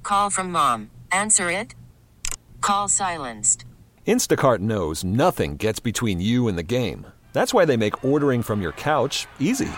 call from mom. Answer it. Call silenced. Instacart knows nothing gets between you and the game. That's why they make ordering from your couch easy.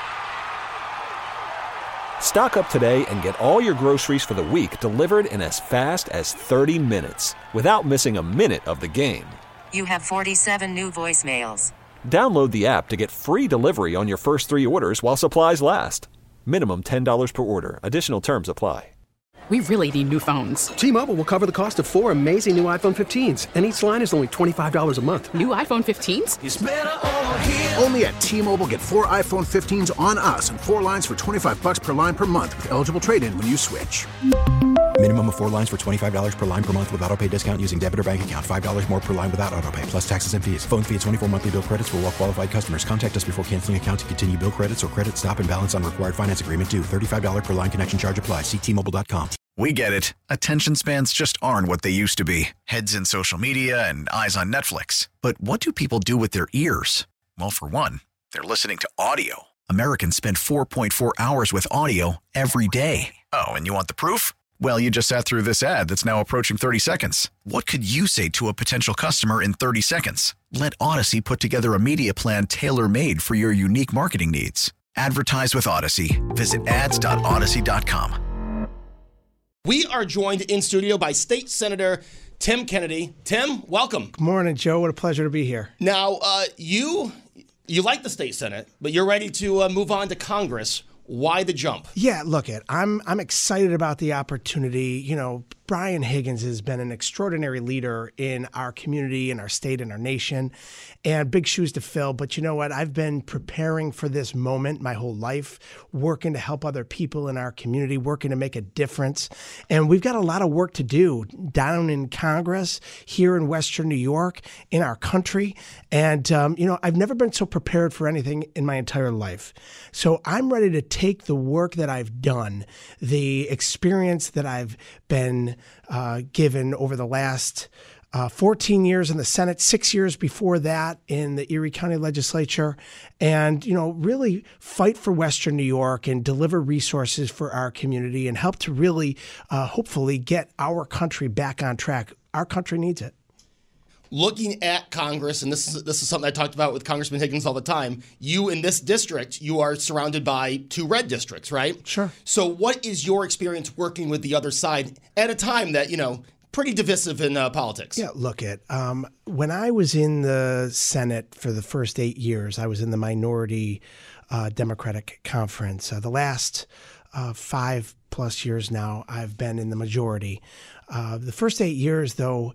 Stock up today and get all your groceries for the week delivered in as fast as 30 minutes without missing a minute of the game. You have 47 new voicemails. Download the app to get free delivery on your first 3 orders while supplies last. Minimum $10 per order. Additional terms apply. We really need new phones. T-Mobile will cover the cost of 4 amazing new iPhone 15s, and each line is only $25 a month. New iPhone 15s? It's better over here. Only at T-Mobile, get 4 iPhone 15s on us and 4 lines for $25 per line per month with eligible trade-in when you switch. Minimum of 4 lines for $25 per line per month with autopay discount using debit or bank account. $5 more per line without autopay, plus taxes and fees. Phone fee at 24 monthly bill credits for well-qualified customers. Contact us before canceling account to continue bill credits or credit stop and balance on required finance agreement due. $35 per line connection charge applies. See T-Mobile.com. We get it. Attention spans just aren't what they used to be. Heads in social media and eyes on Netflix. But what do people do with their ears? Well, for one, they're listening to audio. Americans spend 4.4 hours with audio every day. Oh, and you want the proof? Well, you just sat through this ad that's now approaching 30 seconds. What could you say to a potential customer in 30 seconds? Let Odyssey put together a media plan tailor-made for your unique marketing needs. Advertise with Odyssey. Visit ads.odyssey.com. We are joined in studio by State Senator Tim Kennedy. Tim, welcome. Good morning, Joe. What a pleasure to be here. Now, you like the state Senate, but you're ready to move on to Congress. Why the jump? Yeah, look, I'm excited about the opportunity. You know, Brian Higgins has been an extraordinary leader in our community, in our state, in our nation, and big shoes to fill. But you know what? I've been preparing for this moment my whole life, working to help other people in our community, working to make a difference. And we've got a lot of work to do down in Congress, here in Western New York, in our country. And, you know, I've never been so prepared for anything in my entire life. So I'm ready to take the work that I've done, the experience that I've been given over the last 14 years in the Senate, 6 years before that in the Erie County Legislature, and, you know, really fight for Western New York and deliver resources for our community and help to really, hopefully, get our country back on track. Our country needs it. Looking at Congress, and this is something I talked about with Congressman Higgins all the time, you in this district, you are surrounded by 2 red districts, right? Sure. So what is your experience working with the other side at a time that, you know, pretty divisive in politics? Yeah, look at when I was in the Senate for the first 8 years, I was in the minority Democratic conference. The last 5+ years now, I've been in the majority. The first 8 years, though,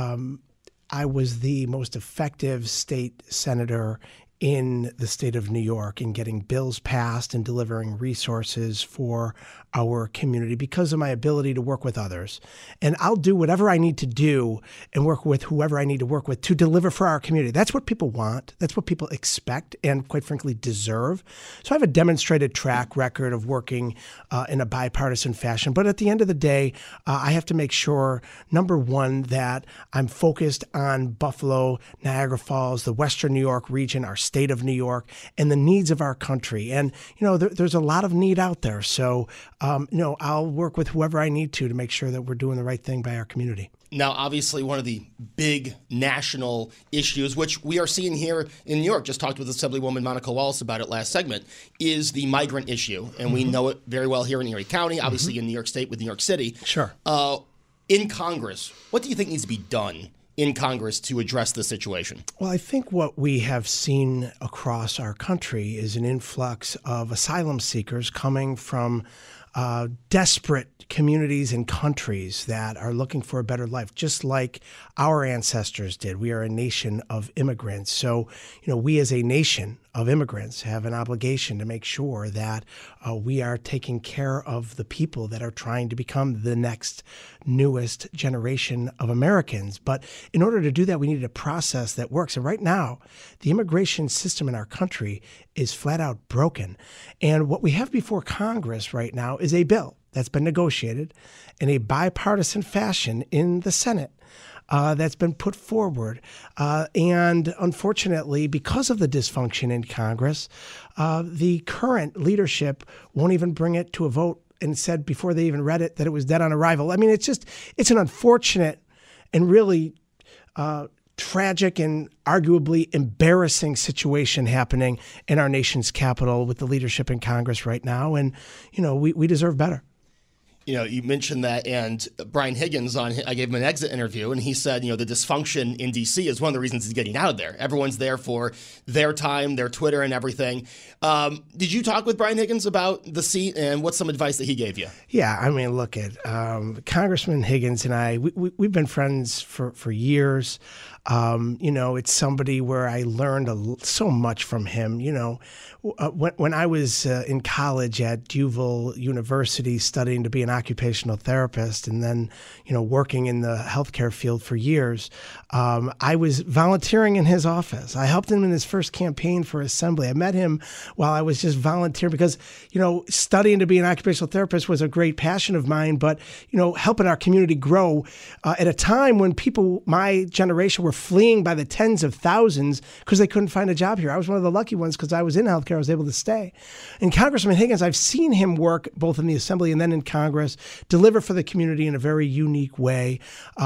I was the most effective state senator in the state of New York in getting bills passed and delivering resources for our community because of my ability to work with others. And I'll do whatever I need to do and work with whoever I need to work with to deliver for our community. That's what people want. That's what people expect and, quite frankly, deserve. So I have a demonstrated track record of working in a bipartisan fashion. But at the end of the day, I have to make sure, number one, that I'm focused on Buffalo, Niagara Falls, the Western New York region, our state of New York, and the needs of our country. And, you know, there's a lot of need out there. So, you know, I'll work with whoever I need to make sure that we're doing the right thing by our community. Now, obviously, one of the big national issues, which we are seeing here in New York, just talked with Assemblywoman Monica Wallace about it last segment, is the migrant issue. And we know it very well here in Erie County, obviously in New York State with New York City. Sure. In Congress, what do you think needs to be done in Congress to address the situation? Well, I think what we have seen across our country is an influx of asylum seekers coming from desperate communities and countries that are looking for a better life, just like our ancestors did. We are a nation of immigrants. So, you know, we as a nation of immigrants have an obligation to make sure that we are taking care of the people that are trying to become the next newest generation of Americans. But in order to do that, we need a process that works. And right now, the immigration system in our country is flat out broken. And what we have before Congress right now is a bill that's been negotiated in a bipartisan fashion in the Senate. That's been put forward. And unfortunately, because of the dysfunction in Congress, the current leadership won't even bring it to a vote and said before they even read it that it was dead on arrival. I mean, it's an unfortunate and really tragic and arguably embarrassing situation happening in our nation's capital with the leadership in Congress right now. And, we deserve better. You mentioned that, and Brian Higgins I gave him an exit interview, and he said, the dysfunction in D.C. is one of the reasons he's getting out of there. Everyone's there for their time, their Twitter and everything. Did you talk with Brian Higgins about the seat, and what's some advice that he gave you? Yeah, I mean, look at Congressman Higgins and I, we've been friends for years. It's somebody where I learned so much from him. When I was in college at Duval University studying to be an occupational therapist and then, working in the healthcare field for years, I was volunteering in his office. I helped him in his first campaign for assembly. I met him while I was just volunteering because, studying to be an occupational therapist was a great passion of mine, but, helping our community grow at a time when people my generation were fleeing by the tens of thousands because they couldn't find a job here. I was one of the lucky ones because I was in healthcare. I was able to stay. And Congressman Higgins, I've seen him work both in the Assembly and then in Congress, deliver for the community in a very unique way.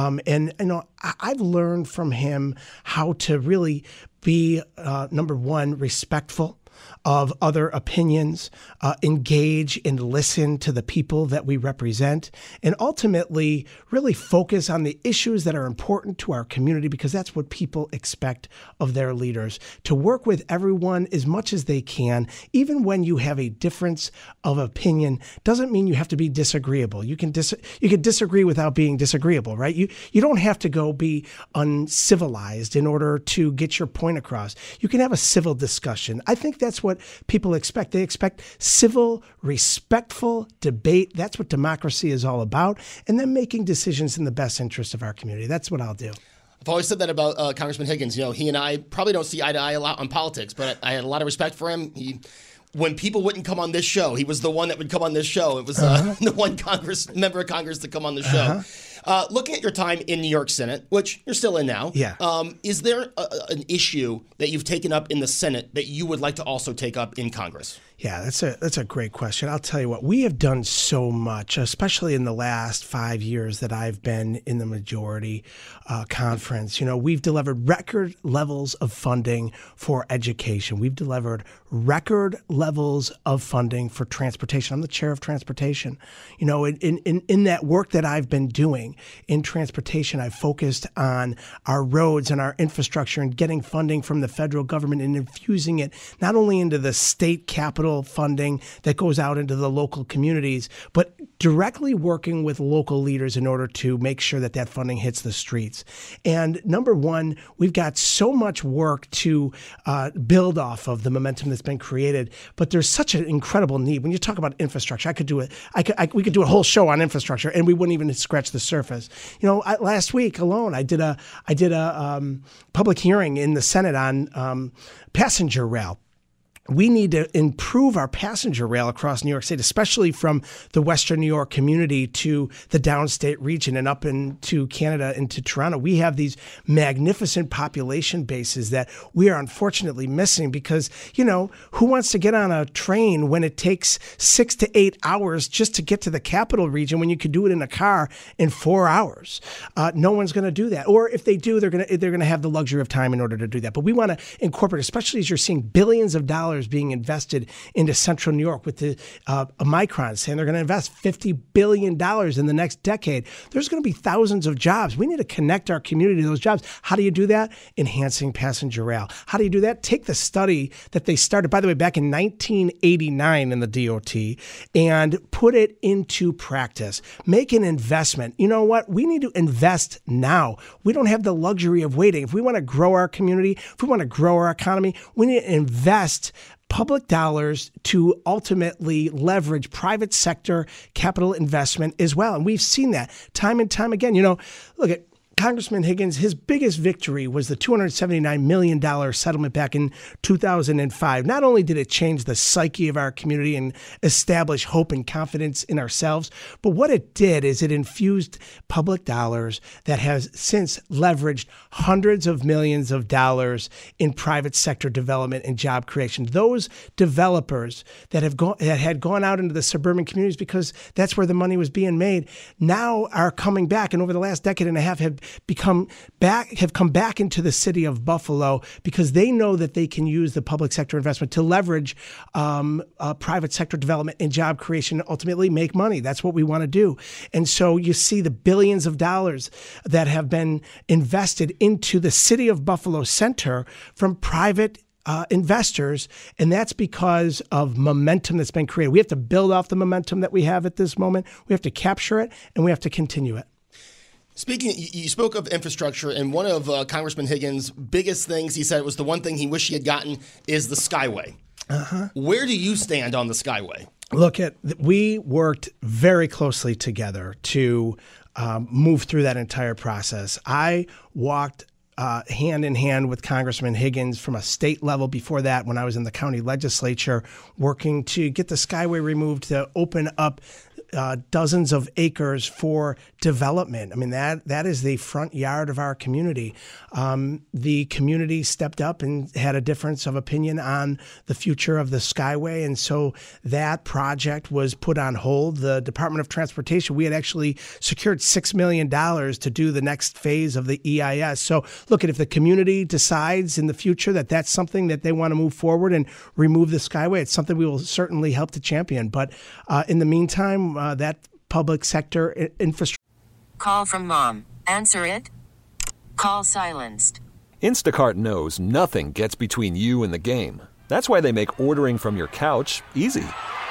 I've learned from him how to really be, number one, respectful of other opinions, engage and listen to the people that we represent, and ultimately really focus on the issues that are important to our community, because that's what people expect of their leaders, to work with everyone as much as they can. Even when you have a difference of opinion, doesn't mean you have to be disagreeable. You can disagree without being disagreeable, right? You don't have to go be uncivilized in order to get your point across. You can have a civil discussion. I think that's what people expect. They expect civil, respectful debate. That's what democracy is all about. And then making decisions in the best interest of our community. That's what I'll do. I've always said that about Congressman Higgins. He and I probably don't see eye to eye a lot on politics, but I had a lot of respect for him. When people wouldn't come on this show, he was the one that would come on this show. It was the one member of Congress to come on the show. Looking at your time in New York Senate, which you're still in now, is there an issue that you've taken up in the Senate that you would like to also take up in Congress? Yeah, that's a great question. I'll tell you what, we have done so much, especially in the last 5 years that I've been in the majority conference. We've delivered record levels of funding for education. We've delivered record levels of funding for transportation. I'm the chair of transportation. In that work that I've been doing in transportation, I've focused on our roads and our infrastructure and getting funding from the federal government and infusing it not only into the state capital funding that goes out into the local communities, but directly working with local leaders in order to make sure that funding hits the streets. And number one, we've got so much work to build off of the momentum that's been created, but there's such an incredible need. When you talk about infrastructure, we could do a whole show on infrastructure and we wouldn't even scratch the surface. Last week alone, I did a public hearing in the Senate on passenger rail. We need to improve our passenger rail across New York State, especially from the Western New York community to the downstate region and up into Canada, into Toronto. We have these magnificent population bases that we are unfortunately missing because, who wants to get on a train when it takes 6 to 8 hours just to get to the capital region when you could do it in a car in 4 hours? No one's going to do that. Or if they do, they're going to have the luxury of time in order to do that. But we want to incorporate, especially as you're seeing billions of dollars being invested into central New York with the Micron saying they're going to invest $50 billion in the next decade. There's going to be thousands of jobs. We need to connect our community to those jobs. How do you do that? Enhancing passenger rail. How do you do that? Take the study that they started, by the way, back in 1989 in the DOT and put it into practice. Make an investment. You know what? We need to invest now. We don't have the luxury of waiting. If we want to grow our community, if we want to grow our economy, we need to invest public dollars to ultimately leverage private sector capital investment as well. And we've seen that time and time again. Look at Congressman Higgins, his biggest victory was the $279 million settlement back in 2005. Not only did it change the psyche of our community and establish hope and confidence in ourselves, but what it did is it infused public dollars that has since leveraged hundreds of millions of dollars in private sector development and job creation. Those developers that had gone out into the suburban communities because that's where the money was being made now are coming back, and over the last decade and a half have come back into the city of Buffalo because they know that they can use the public sector investment to leverage private sector development and job creation and ultimately make money. That's what we want to do. And so you see the billions of dollars that have been invested into the city of Buffalo Center from private investors, and that's because of momentum that's been created. We have to build off the momentum that we have at this moment. We have to capture it, and we have to continue it. Speaking, you spoke of infrastructure, and one of Congressman Higgins' biggest things, he said it was the one thing he wished he had gotten, is the Skyway. Where do you stand on the Skyway? Look, we worked very closely together to move through that entire process. I walked hand in hand with Congressman Higgins from a state level before that when I was in the county legislature, working to get the Skyway removed to open up dozens of acres for development. I mean, that is the front yard of our community. The community stepped up and had a difference of opinion on the future of the Skyway, and so that project was put on hold. The Department of Transportation, we had actually secured $6 million to do the next phase of the EIS. So look, if the community decides in the future that that's something that they want to move forward and remove the Skyway, it's something we will certainly help to champion. But in the meantime, that public sector infrastructure. Call from mom. Answer it. Call silenced. Instacart knows nothing gets between you and the game. That's why they make ordering from your couch easy.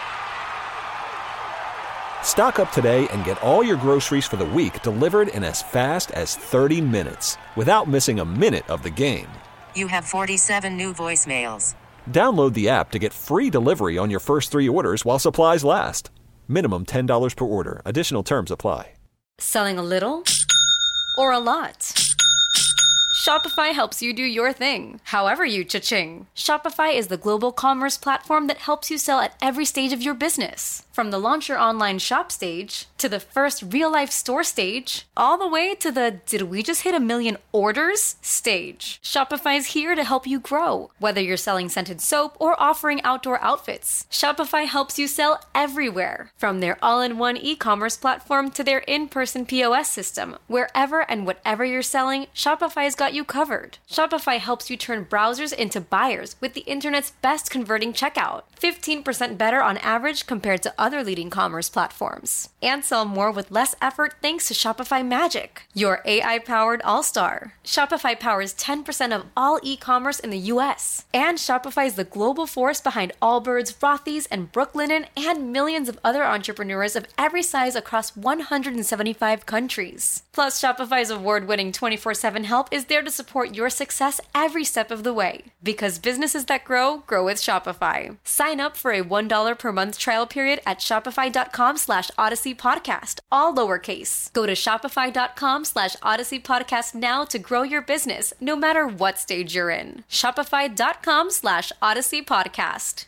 Stock up today and get all your groceries for the week delivered in as fast as 30 minutes without missing a minute of the game. You have 47 new voicemails. Download the app to get free delivery on your first 3 orders while supplies last. Minimum $10 per order. Additional terms apply. Selling a little or a lot? Shopify helps you do your thing, however you cha-ching. Shopify is the global commerce platform that helps you sell at every stage of your business. From the launch your online shop stage, to the first real-life store stage, all the way to the did we just hit 1 million orders stage. Shopify's here to help you grow. Whether you're selling scented soap or offering outdoor outfits, Shopify helps you sell everywhere. From their all-in-one e-commerce platform to their in-person POS system, wherever and whatever you're selling, Shopify's got you covered. Shopify helps you turn browsers into buyers with the internet's best converting checkout. 15% better on average compared to other leading commerce platforms. And sell more with less effort thanks to Shopify Magic, your AI-powered all-star. Shopify powers 10% of all e-commerce in the US. And Shopify is the global force behind Allbirds, Rothy's, and Brooklinen, and millions of other entrepreneurs of every size across 175 countries. Plus, Shopify's award-winning 24/7 help is there to support your success every step of the way. Because businesses that grow, grow with Shopify. Sign up for a $1 per month trial period at shopify.com/Odyssey Podcast, all lowercase. Go to shopify.com/Odyssey Podcast now to grow your business, no matter what stage you're in. Shopify.com/Odyssey Podcast.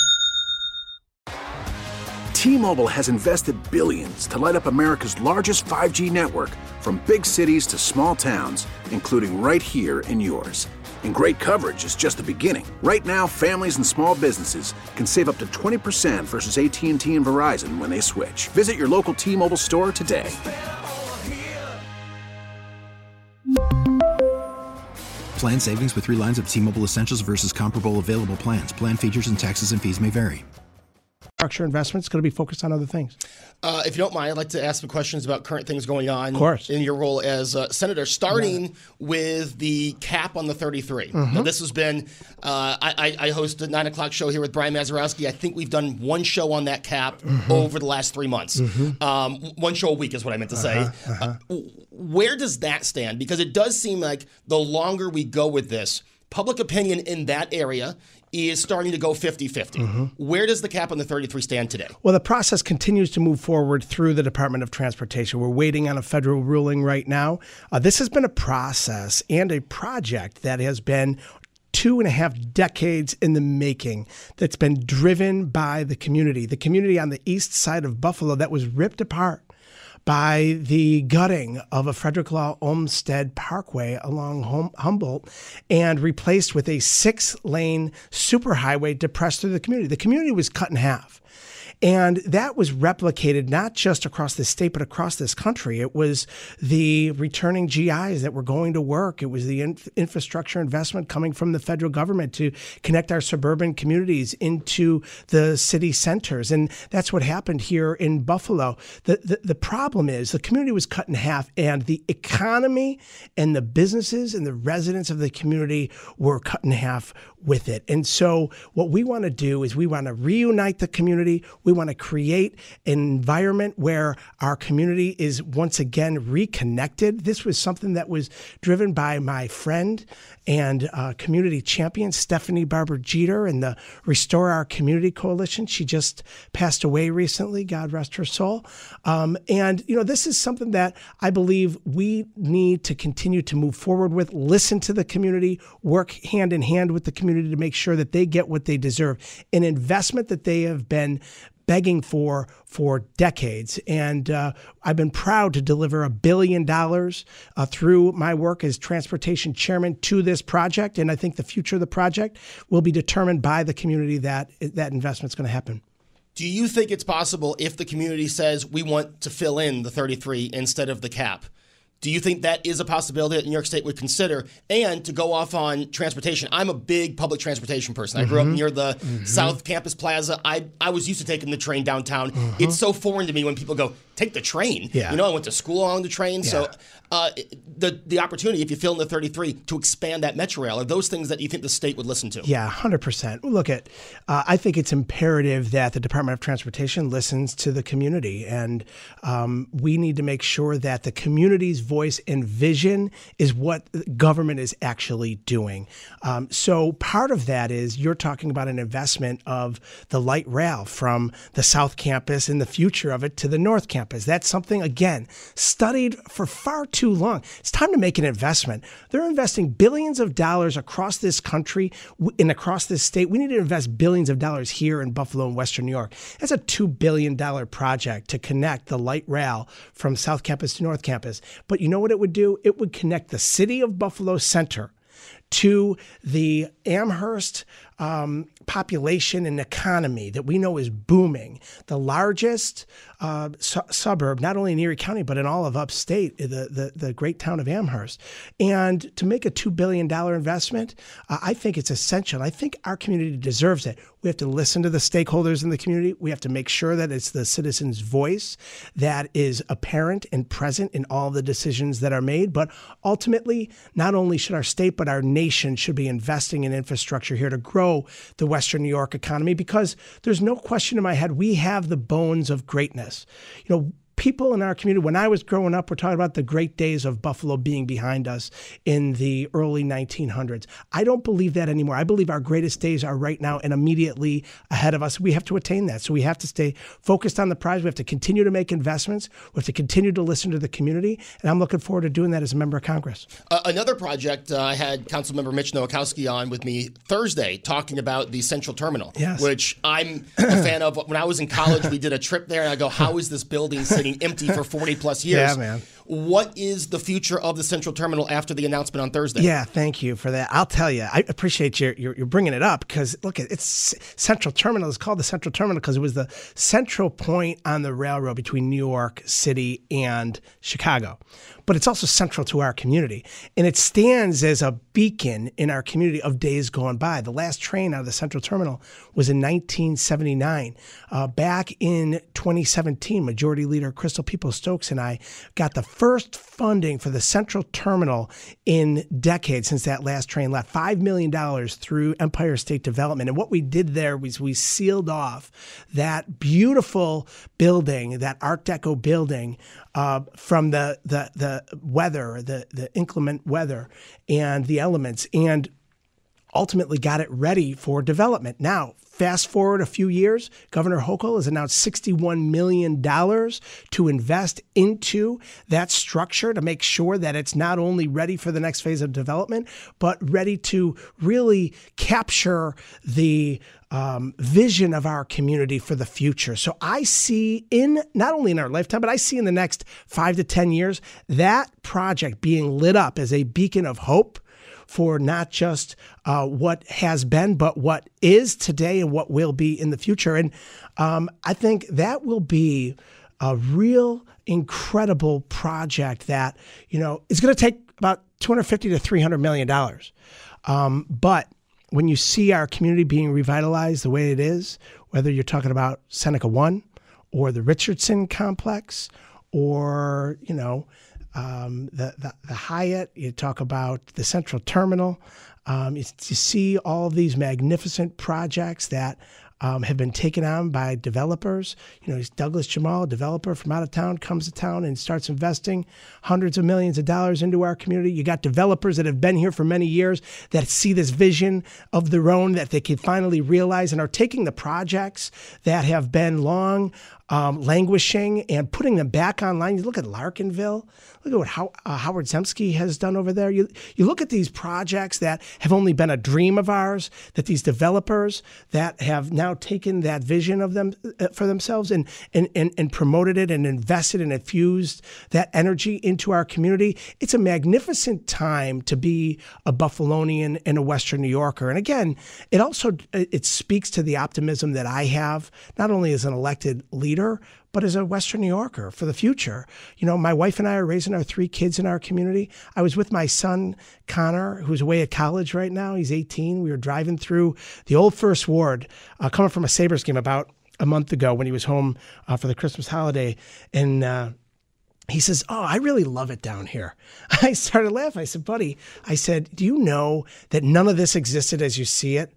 T-Mobile has invested billions to light up America's largest 5G network, from big cities to small towns, including right here in yours. And great coverage is just the beginning. Right now, families and small businesses can save up to 20% versus AT&T and Verizon when they switch. Visit your local T-Mobile store today. Plan savings with 3 lines of T-Mobile Essentials versus comparable available plans. Plan features and taxes and fees may vary. Infrastructure investment is going to be focused on other things. If you don't mind, I'd like to ask some questions about current things going on in your role as senator, starting with the cap on the 33. Now, this has been, I host a 9 o'clock show here with Brian Mazurowski. I think we've done one show on that cap over the last 3 months. One show a week is what I meant to say. Where does that stand? Because it does seem like the longer we go with this, public opinion in that area is starting to go 50-50. Where does the cap on the 33 stand today? Well, the process continues to move forward through the Department of Transportation. We're waiting on a federal ruling right now. This has been a process and a project that has been 2.5 decades in the making, that's been driven by the community on the east side of Buffalo that was ripped apart by the gutting of a Frederick Law Olmsted Parkway along Humboldt and replaced with a 6-lane superhighway depressed through the community. The community was cut in half. And that was replicated not just across the state, but across this country. It was the returning GIs that were going to work. It was the infrastructure investment coming from the federal government to connect our suburban communities into the city centers. And that's what happened here in Buffalo. The problem is the community was cut in half, and the economy and the businesses and the residents of the community were cut in half with it. And so what we want to do is we want to reunite the community. We want to create an environment where our community is once again reconnected. This was something that was driven by my friend and community champion, Stephanie Barber Jeter, and the Restore Our Community Coalition. She just passed away recently, God rest her soul. And, this is something that I believe we need to continue to move forward with, listen to the community, work hand in hand with the community to make sure that they get what they deserve, an investment that they have been begging for decades. And I've been proud to deliver $1 billion through my work as transportation chairman to this project. And I think the future of the project will be determined by the community that investment's going to happen. Do you think it's possible if the community says we want to fill in the 33 instead of the cap? Do you think that is a possibility that New York State would consider? And to go off on transportation, I'm a big public transportation person. I grew up near the South Campus Plaza. I was used to taking the train downtown. It's so foreign to me when people go, take the train. Yeah. I went to school on the train. Yeah. So the opportunity, if you fill in the 33, to expand that Metro Rail, are those things that you think the state would listen to? Yeah, 100%. Look, I think it's imperative that the Department of Transportation listens to the community. And we need to make sure that the community's voice and vision is what government is actually doing. So part of that is you're talking about an investment of the light rail from the South Campus and the future of it to the North Campus. That's something, again, studied for far too long. It's time to make an investment. They're investing billions of dollars across this country and across this state. We need to invest billions of dollars here in Buffalo and Western New York. That's a $2 billion project to connect the light rail from South Campus to North Campus. But you know what it would do? It would connect the city of Buffalo Center to the Amherst population and economy that we know is booming, the largest suburb, not only in Erie County, but in all of upstate, the great town of Amherst. And to make a $2 billion investment, I think it's essential. I think our community deserves it. We have to listen to the stakeholders in the community. We have to make sure that it's the citizens' voice that is apparent and present in all the decisions that are made. But ultimately, not only should our state, but our nation should be investing in infrastructure here to grow the Western New York economy, because there's no question in my head, we have the bones of greatness. People in our community, when I was growing up, we're talking about the great days of Buffalo being behind us in the early 1900s. I don't believe that anymore. I believe our greatest days are right now and immediately ahead of us. We have to attain that. So we have to stay focused on the prize. We have to continue to make investments. We have to continue to listen to the community. And I'm looking forward to doing that as a member of Congress. Another project, I had Councilmember Mitch Nowakowski on with me Thursday talking about the Central Terminal, which I'm a fan of. When I was in college, we did a trip there, and I go, how is this building sitting empty for 40 plus years? Yeah, man. What is the future of the Central Terminal after the announcement on Thursday? Yeah, thank you for that. I'll tell you, I appreciate you're bringing it up, because look, it's Central Terminal. It's called the Central Terminal because it was the central point on the railroad between New York City and Chicago. But it's also central to our community. And it stands as a beacon in our community of days gone by. The last train out of the Central Terminal was in 1979. Back in 2017, Majority Leader Crystal Peoples-Stokes and I got the first funding for the Central Terminal in decades since that last train left, $5 million through Empire State Development. And what we did there was we sealed off that beautiful building, that Art Deco building, from the weather, the inclement weather and the elements. And ultimately got it ready for development. Now, fast forward a few years, Governor Hochul has announced $61 million to invest into that structure to make sure that it's not only ready for the next phase of development, but ready to really capture the vision of our community for the future. So I see not only in our lifetime, but I see in the next 5 to 10 years, that project being lit up as a beacon of hope for not just what has been, but what is today and what will be in the future. And I think that will be a real incredible project that, is going to take about $250 to $300 million. But when you see our community being revitalized the way it is, whether you're talking about Seneca One or the Richardson Complex or, the Hyatt, you talk about the Central Terminal, you see all of these magnificent projects that have been taken on by developers. Douglas Jamal, a developer from out of town, comes to town and starts investing hundreds of millions of dollars into our community. You got developers that have been here for many years that see this vision of their own that they can finally realize and are taking the projects that have been long languishing and putting them back online. You look at Larkinville. Look at what Howard Zemsky has done over there. You look at these projects that have only been a dream of ours, that these developers that have now taken that vision of them for themselves and promoted it and invested and infused that energy into our community. It's a magnificent time to be a Buffalonian and a Western New Yorker. And again, it speaks to the optimism that I have, not only as an elected leader, but as a Western New Yorker for the future. My wife and I are raising our 3 kids in our community. I was with my son, Connor, who's away at college right now. He's 18. We were driving through the Old First Ward, coming from a Sabres game about a month ago when he was home for the Christmas holiday. And he says, "Oh, I really love it down here." I started laughing. I said, "Buddy," I said, "do you know that none of this existed as you see it,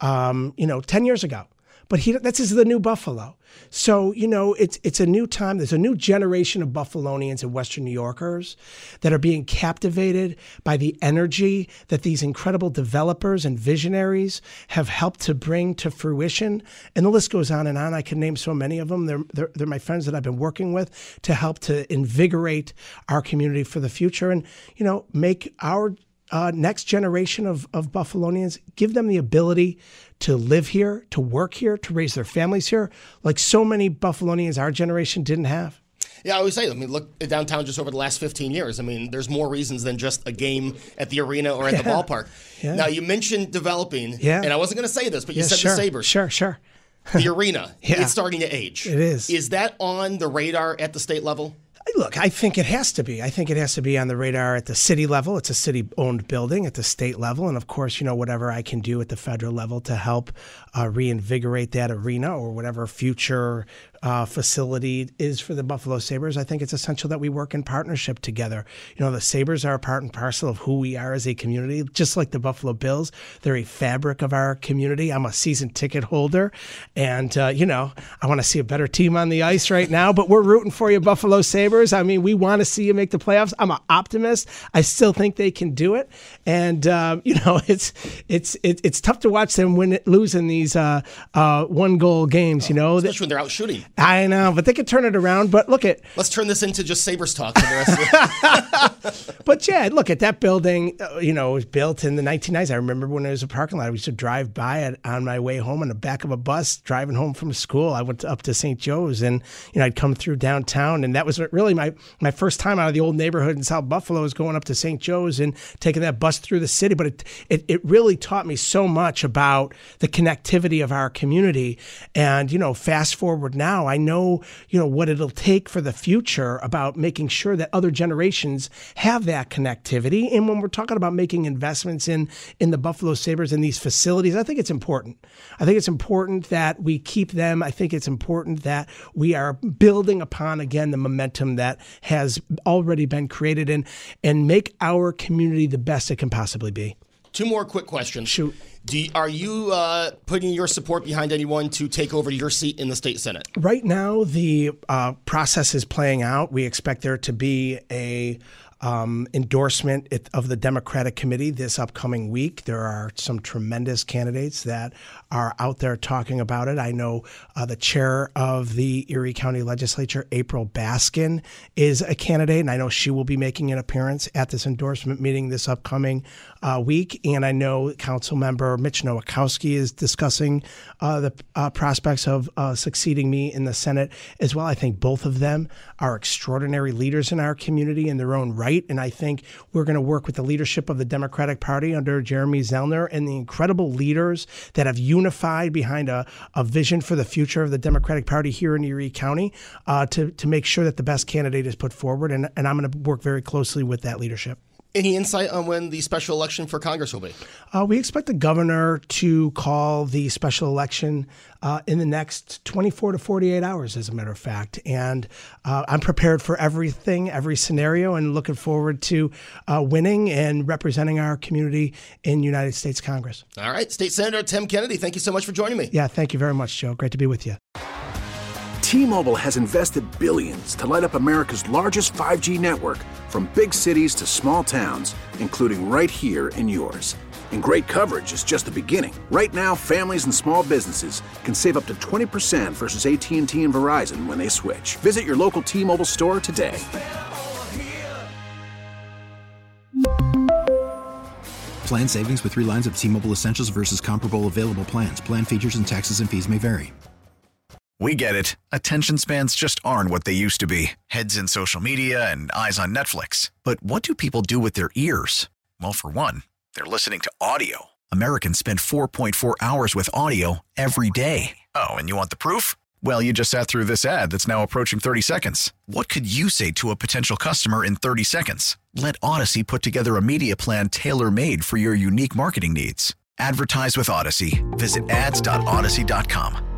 10 years ago?" But that's the new Buffalo. So, it's a new time. There's a new generation of Buffalonians and Western New Yorkers that are being captivated by the energy that these incredible developers and visionaries have helped to bring to fruition. And the list goes on and on. I can name so many of them. They're my friends that I've been working with to help to invigorate our community for the future and, make our next generation of Buffalonians, give them the ability to live here, to work here, to raise their families here, like so many Buffalonians our generation didn't have. Yeah, I always say, look at downtown just over the last 15 years. There's more reasons than just a game at the arena or at the ballpark. Yeah. Now, you mentioned developing, and I wasn't going to say this, but you said the Sabres. Sure. The arena, it's starting to age. It is. Is that on the radar at the state level? Look, I think it has to be. I think it has to be on the radar at the city level. It's a city-owned building at the state level. And, of course, whatever I can do at the federal level to help reinvigorate that arena or whatever future facility is for the Buffalo Sabres, I think it's essential that we work in partnership together. The Sabres are a part and parcel of who we are as a community, just like the Buffalo Bills. They're a fabric of our community. I'm a season ticket holder, and, I want to see a better team on the ice right now, but we're rooting for you, Buffalo Sabres. We want to see you make the playoffs. I'm an optimist. I still think they can do it, and, it's tough to watch them lose in these one-goal games, Especially when they're out shooting. I know, but they could turn it around. But let's turn this into just Sabres talk for the rest of it. But yeah, look at that building. It was built in the 1990s. I remember when it was a parking lot. I used to drive by it on my way home on the back of a bus, driving home from school. I went up to St. Joe's, and I'd come through downtown, and that was really my first time out of the old neighborhood in South Buffalo, was going up to St. Joe's and taking that bus through the city. But it really taught me so much about the connectivity of our community. And fast forward now, I know what it'll take for the future about making sure that other generations have that connectivity. And when we're talking about making investments in the Buffalo Sabres and these facilities, I think it's important. I think it's important that we keep them. I think it's important that we are building upon, again, the momentum that has already been created and make our community the best it can possibly be. 2 more quick questions. Shoot. Are you putting your support behind anyone to take over your seat in the state Senate? Right now, the process is playing out. We expect there to be a endorsement of the Democratic committee this upcoming week. There are some tremendous candidates that are out there talking about it. I know the chair of the Erie County Legislature, April Baskin, is a candidate, and I know she will be making an appearance at this endorsement meeting this upcoming week. And I know Council Member Mitch Nowakowski is discussing the prospects of succeeding me in the Senate as well. I think both of them are extraordinary leaders in our community in their own right. And I think we're going to work with the leadership of the Democratic Party under Jeremy Zellner and the incredible leaders that have unified behind a vision for the future of the Democratic Party here in Erie County to make sure that the best candidate is put forward. And I'm going to work very closely with that leadership. Any insight on when the special election for Congress will be? We expect the governor to call the special election in the next 24 to 48 hours, as a matter of fact. And I'm prepared for everything, every scenario, and looking forward to winning and representing our community in United States Congress. All right. State Senator Tim Kennedy, thank you so much for joining me. Yeah, thank you very much, Joe. Great to be with you. T-Mobile has invested billions to light up America's largest 5G network, from big cities to small towns, including right here in yours. And great coverage is just the beginning. Right now, families and small businesses can save up to 20% versus AT&T and Verizon when they switch. Visit your local T-Mobile store today. Plan savings with 3 lines of T-Mobile Essentials versus comparable available plans. Plan features and taxes and fees may vary. We get it. Attention spans just aren't what they used to be. Heads in social media and eyes on Netflix. But what do people do with their ears? Well, for one, they're listening to audio. Americans spend 4.4 hours with audio every day. Oh, and you want the proof? Well, you just sat through this ad that's now approaching 30 seconds. What could you say to a potential customer in 30 seconds? Let Odyssey put together a media plan tailor-made for your unique marketing needs. Advertise with Odyssey. Visit ads.odyssey.com.